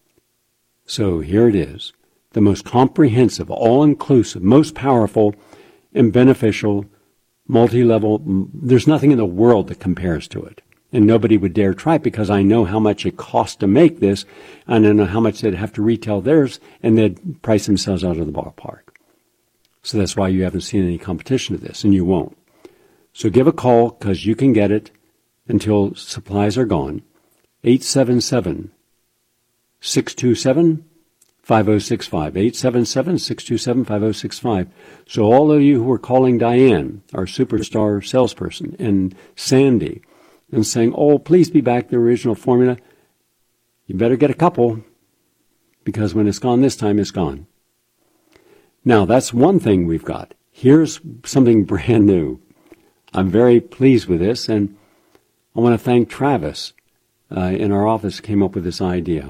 So here it is, the most comprehensive, all-inclusive, most powerful and beneficial, multi-level. There's nothing in the world that compares to it. And nobody would dare try it because I know how much it costs to make this, and I know how much they'd have to retail theirs, and they'd price themselves out of the ballpark. So that's why you haven't seen any competition to this, and you won't. So give a call, because you can get it until supplies are gone. eight seven seven, six two seven, five zero six five. eight seven seven, six two seven, five zero six five. So all of you who are calling Diane, our superstar salesperson, and Sandy, and saying, oh, please be back the original formula, you better get a couple, because when it's gone this time, it's gone. Now, that's one thing we've got. Here's something brand new. I'm very pleased with this, and I want to thank Travis uh, in our office came up with this idea.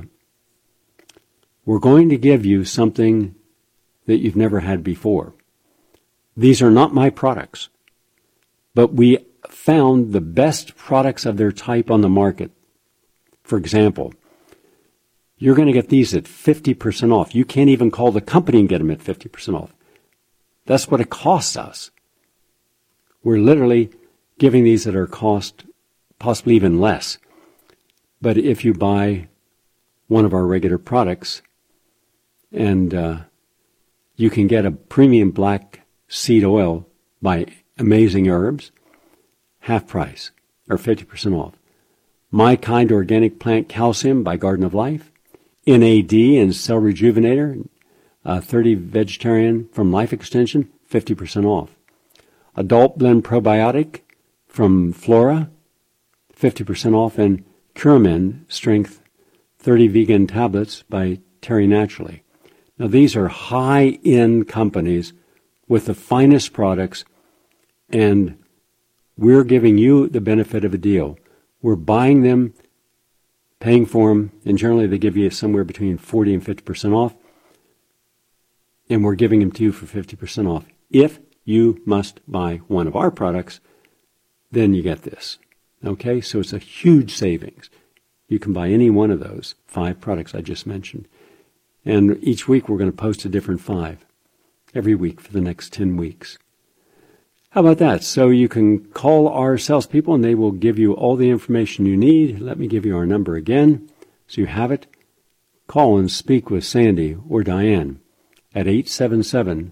We're going to give you something that you've never had before. These are not my products, but we found the best products of their type on the market. For example, you're going to get these at fifty percent off. You can't even call the company and get them at fifty percent off. That's what it costs us. We're literally giving these at our cost, possibly even less. But if you buy one of our regular products, and uh, you can get a premium black seed oil by Amazing Herbs, half price, or fifty percent off. My Kind Organic Plant Calcium by Garden of Life. N A D and Cell Rejuvenator, uh, thirty Vegetarian from Life Extension, fifty percent off. Adult Blend Probiotic from Flora, fifty percent off. And Curamin Strength thirty Vegan Tablets by Terry Naturally. Now, these are high-end companies with the finest products, and we're giving you the benefit of a deal. We're buying them, paying for them, and generally they give you somewhere between forty and fifty percent off, and we're giving them to you for fifty percent off. If you must buy one of our products, then you get this. Okay, so it's a huge savings. You can buy any one of those five products I just mentioned. And each week we're going to post a different five, every week for the next ten weeks. How about that? So you can call our salespeople and they will give you all the information you need. Let me give you our number again so you have it. Call and speak with Sandy or Diane at eight seven seven,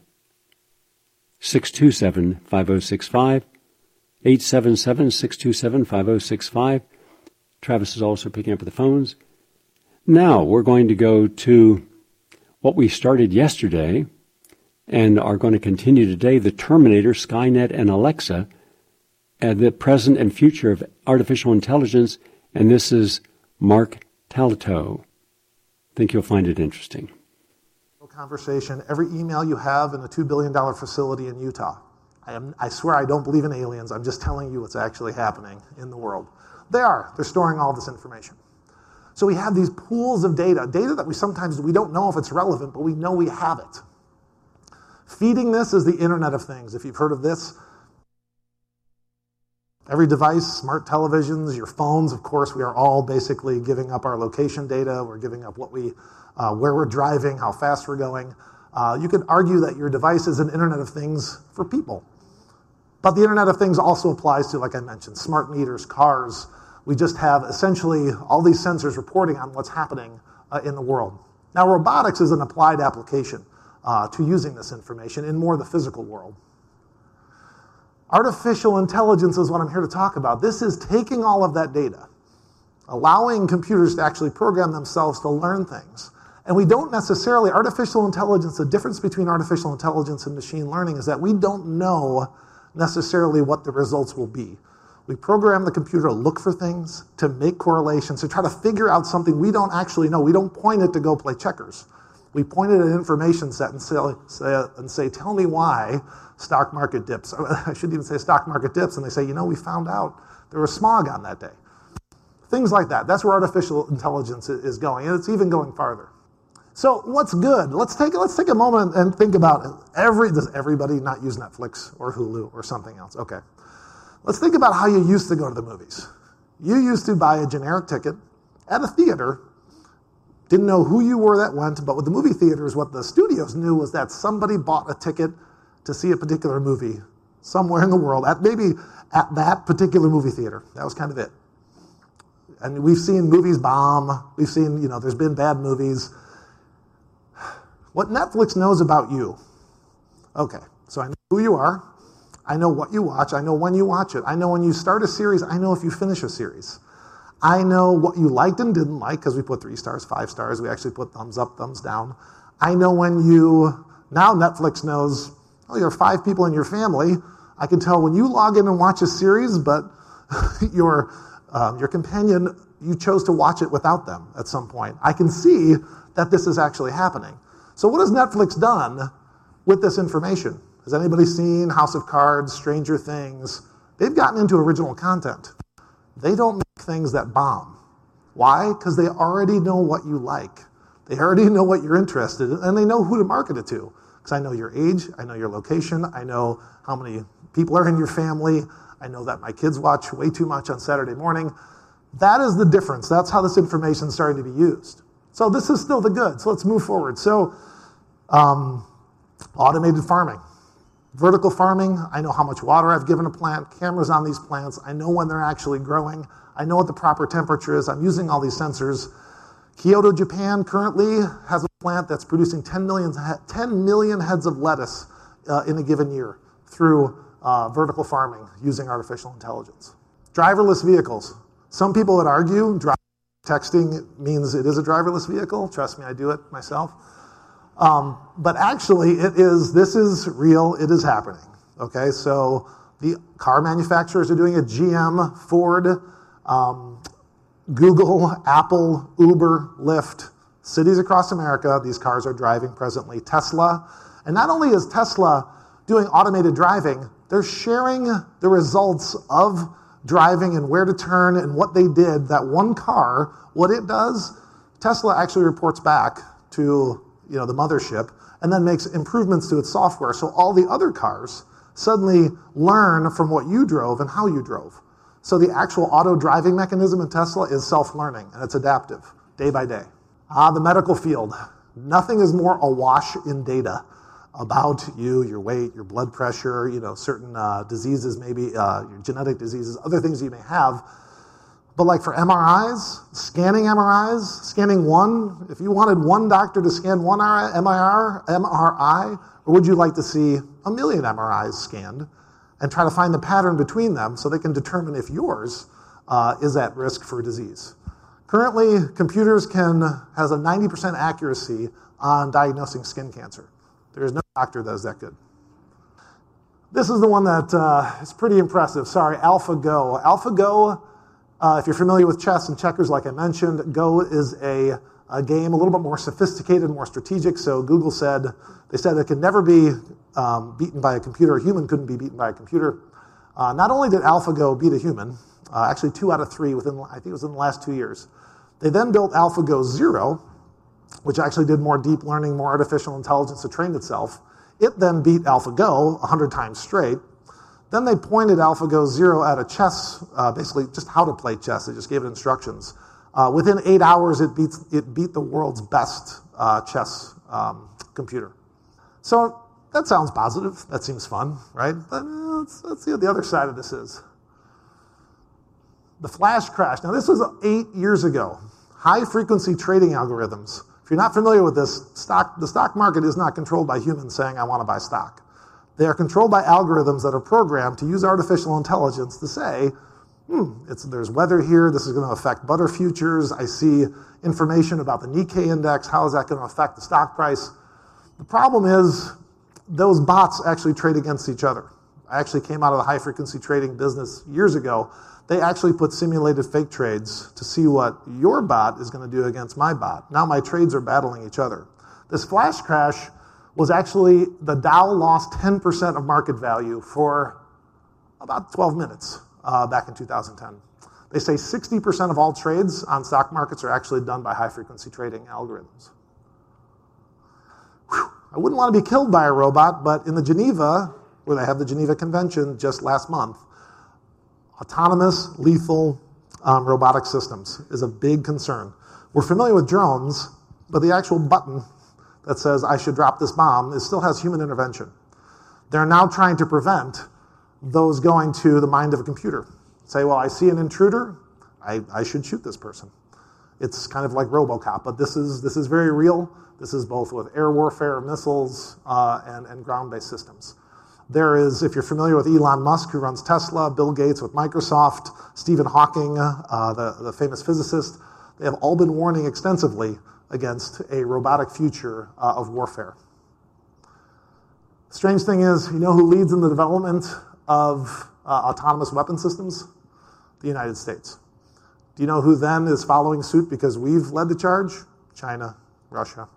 six two seven, five zero six five. eight seven seven, six two seven, five zero six five. Travis is also picking up the phones. Now we're going to go to what we started yesterday and are going to continue today, the Terminator, Skynet, and Alexa, and the present and future of artificial intelligence. And this is Mark Talato. I think you'll find it interesting. Conversation, every email you have in a two billion dollars facility in Utah. I, am, I swear I don't believe in aliens. I'm just telling you what's actually happening in the world. They are. They're storing all this information. So we have these pools of data, data that we sometimes, we don't know if it's relevant, but we know we have it. Feeding this is the Internet of Things. If you've heard of this, every device, smart televisions, your phones, of course, we are all basically giving up our location data. We're giving up what we Uh, where we're driving, how fast we're going. Uh, you could argue that your device is an Internet of Things for people. But the Internet of Things also applies to, like I mentioned, smart meters, cars. We just have essentially all these sensors reporting on what's happening uh, in the world. Now, robotics is an applied application uh, to using this information in more the physical world. Artificial intelligence is what I'm here to talk about. This is taking all of that data, allowing computers to actually program themselves to learn things. And we don't necessarily, artificial intelligence, the difference between artificial intelligence and machine learning is that we don't know necessarily what the results will be. We program the computer to look for things, to make correlations, to try to figure out something we don't actually know. We don't point it to go play checkers. We point it at an information set and say, say, and say, tell me why stock market dips. I shouldn't even say stock market dips. And they say, you know, we found out there was smog on that day. Things like that. That's where artificial intelligence is going, and it's even going farther. So what's good? Let's take let's take a moment and think about it. Every does everybody not use Netflix or Hulu or something else? Okay. Let's think about how you used to go to the movies. You used to buy a generic ticket at a theater, didn't know who you were that went, but with the movie theaters, what the studios knew was that somebody bought a ticket to see a particular movie somewhere in the world, at maybe at that particular movie theater. That was kind of it. And we've seen movies bomb. We've seen, you know, there's been bad movies. What Netflix knows about you. Okay, so I know who you are. I know what you watch. I know when you watch it. I know when you start a series. I know if you finish a series. I know what you liked and didn't like, because we put three stars, five stars. We actually put thumbs up, thumbs down. I know when you, now Netflix knows, oh, you're five people in your family. I can tell when you log in and watch a series, but your um, your companion, you chose to watch it without them at some point. I can see that this is actually happening. So what has Netflix done with this information? Has anybody seen House of Cards, Stranger Things? They've gotten into original content. They don't make things that bomb. Why? Because they already know what you like. They already know what you're interested in, and they know who to market it to. Because I know your age, I know your location, I know how many people are in your family, I know that my kids watch way too much on Saturday morning. That is the difference. That's how this information is starting to be used. So this is still the good. So let's move forward. So um, automated farming. Vertical farming, I know how much water I've given a plant, cameras on these plants, I know when they're actually growing, I know what the proper temperature is, I'm using all these sensors. Kyoto, Japan currently has a plant that's producing ten million, ten million heads of lettuce uh, in a given year through uh, vertical farming using artificial intelligence. Driverless vehicles. Some people would argue driver texting means it is a driverless vehicle. Trust me, I do it myself. Um, but actually, it is. This is real. It is happening. Okay, so the car manufacturers are doing it. G M, Ford, um, Google, Apple, Uber, Lyft, cities across America. These cars are driving presently. Tesla, and not only is Tesla doing automated driving, they're sharing the results of driving and where to turn and what they did. That one car, what it does, Tesla actually reports back to you know, the mothership, and then makes improvements to its software. So all the other cars suddenly learn from what you drove and how you drove. So the actual auto driving mechanism in Tesla is self-learning, and it's adaptive, day by day. Ah, the medical field. Nothing is more awash in data about you, your weight, your blood pressure, you know, certain uh, diseases, maybe uh, your genetic diseases, other things you may have. But like for M R Is, scanning M R Is, scanning one, if you wanted one doctor to scan one M R I, or would you like to see a million M R Is scanned and try to find the pattern between them so they can determine if yours uh, is at risk for disease? Currently, computers can has a ninety percent accuracy on diagnosing skin cancer. There is no doctor that is that good. This is the one that uh, is pretty impressive. Sorry, AlphaGo. AlphaGo, uh, if you're familiar with chess and checkers, like I mentioned, Go is a, a game a little bit more sophisticated, more strategic. So Google said, they said it could never be um, beaten by a computer. A human couldn't be beaten by a computer. Uh, not only did AlphaGo beat a human, uh, actually two out of three within, I think it was in the last two years. They then built AlphaGo Zero, which actually did more deep learning, more artificial intelligence to train itself. It then beat AlphaGo one hundred times straight. Then they pointed AlphaGo Zero at a chess, uh, basically just how to play chess. They just gave it instructions. Uh, within eight hours, it, beats, it beat the world's best uh, chess um, computer. So that sounds positive. That seems fun, right? But uh, let's, let's see what the other side of this is. The flash crash. Now, this was eight years ago. High-frequency trading algorithms. If you're not familiar with this, stock, the stock market is not controlled by humans saying, I want to buy stock. They are controlled by algorithms that are programmed to use artificial intelligence to say, hmm, it's, there's weather here, this is going to affect butter futures, I see information about the Nikkei index, how is that going to affect the stock price? The problem is, those bots actually trade against each other. I actually came out of the high-frequency trading business years ago. They actually put simulated fake trades to see what your bot is going to do against my bot. Now my trades are battling each other. This flash crash was actually, the Dow lost ten percent of market value for about twelve minutes uh, back in two thousand ten. They say sixty percent of all trades on stock markets are actually done by high-frequency trading algorithms. Whew. I wouldn't want to be killed by a robot, but in the Geneva, where they have the Geneva Convention just last month, autonomous, lethal um, robotic systems is a big concern. We're familiar with drones, but the actual button that says, I should drop this bomb, it still has human intervention. They're now trying to prevent those going to the mind of a computer. Say, well, I see an intruder, I, I should shoot this person. It's kind of like RoboCop, but this is, this is very real. This is both with air warfare, missiles, uh, and, and ground-based systems. There is, if you're familiar with Elon Musk, who runs Tesla, Bill Gates with Microsoft, Stephen Hawking, uh, the, the famous physicist, they have all been warning extensively against a robotic future uh, of warfare. Strange thing is, you know who leads in the development of uh, autonomous weapon systems? The United States. Do you know who then is following suit because we've led the charge? China, Russia.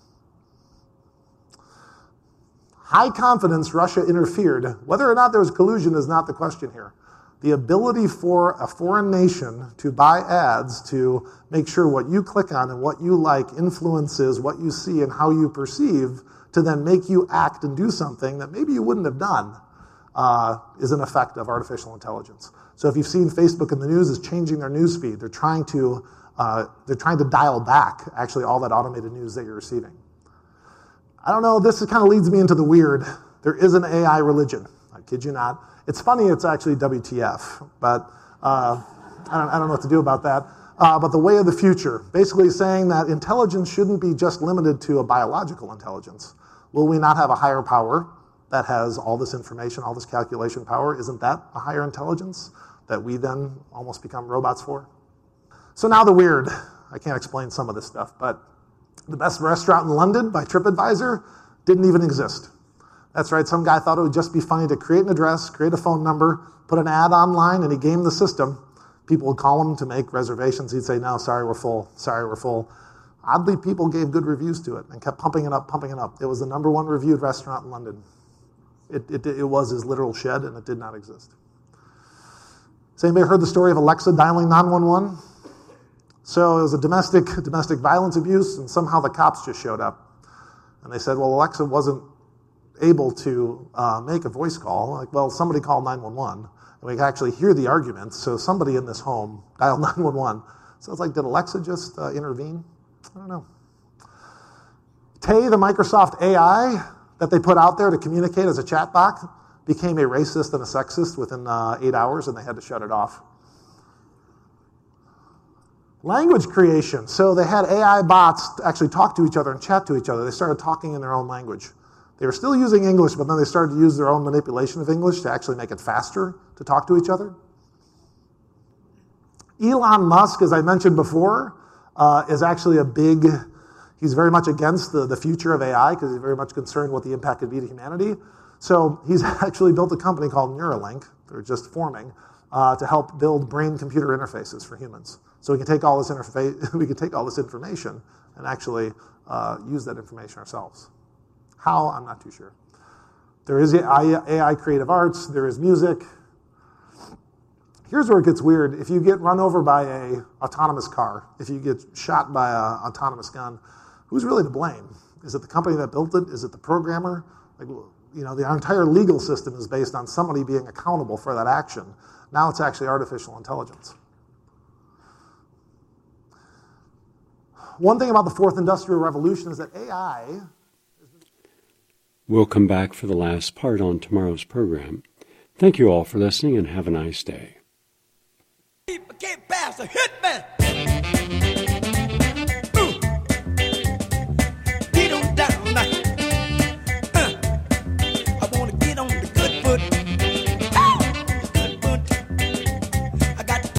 High confidence Russia interfered. Whether or not there was collusion is not the question here. The ability for a foreign nation to buy ads to make sure what you click on and what you like influences what you see and how you perceive to then make you act and do something that maybe you wouldn't have done uh, is an effect of artificial intelligence. So if you've seen Facebook in the news is changing their news feed, they're trying to uh, they're trying to dial back actually all that automated news that you're receiving. I don't know, this kind of leads me into the weird. There is an A I religion. I kid you not. It's funny it's actually W T F, but uh, I, don't, I don't know what to do about that. Uh, but the way of the future, basically saying that intelligence shouldn't be just limited to a biological intelligence. Will we not have a higher power that has all this information, all this calculation power? Isn't that a higher intelligence that we then almost become robots for? So now the weird. I can't explain some of this stuff, but the best restaurant in London by TripAdvisor didn't even exist. That's right, some guy thought it would just be funny to create an address, create a phone number, put an ad online, and he gamed the system. People would call him to make reservations. He'd say, no, sorry, we're full. Sorry, we're full. Oddly, people gave good reviews to it and kept pumping it up, pumping it up. It was the number one reviewed restaurant in London. It, it, it was his literal shed, and it did not exist. Has anybody heard the story of Alexa dialing nine one one? So it was a domestic domestic violence abuse, and somehow the cops just showed up. And they said, well, Alexa wasn't able to uh, make a voice call. Like, well, somebody called nine one one, and we could actually hear the arguments, so somebody in this home dialed nine one one. So it's like, did Alexa just uh, intervene? I don't know. Tay, the Microsoft A I that they put out there to communicate as a chatbot, became a racist and a sexist within uh, eight hours, and they had to shut it off. Language creation. So they had A I bots actually talk to each other and chat to each other. They started talking in their own language. They were still using English, but then they started to use their own manipulation of English to actually make it faster to talk to each other. Elon Musk, as I mentioned before, uh, is actually a big, He's very much against the, the future of A I because he's very much concerned what the impact could be to humanity. So he's actually built a company called Neuralink, they're just forming, uh, to help build brain-computer interfaces for humans. So we can take all this interface, we can take all this information and actually uh, use that information ourselves. How? I'm not too sure. There is A I creative arts, there is music. Here's where it gets weird. If you get run over by a autonomous car, if you get shot by an autonomous gun, who's really to blame? Is it the company that built it? Is it the programmer? Like, you know, the entire legal system is based on somebody being accountable for that action. Now it's actually artificial intelligence. One thing about the fourth industrial revolution is that A I... We'll come back for the last part on tomorrow's program. Thank you all for listening and have a nice day.